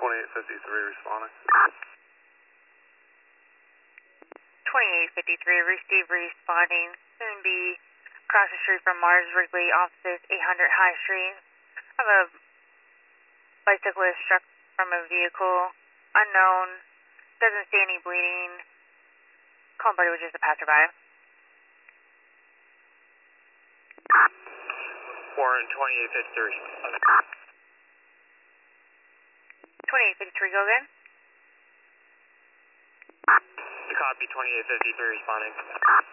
2853 responding. 2853, receive responding. Soon be across the street from Mars Wrigley offices, 800 High Street. I have a bicyclist struck from a vehicle. Unknown. Doesn't see any bleeding. Call buddy, which is a passerby. Warren 2853. 2853, go again. Copy 2853 responding.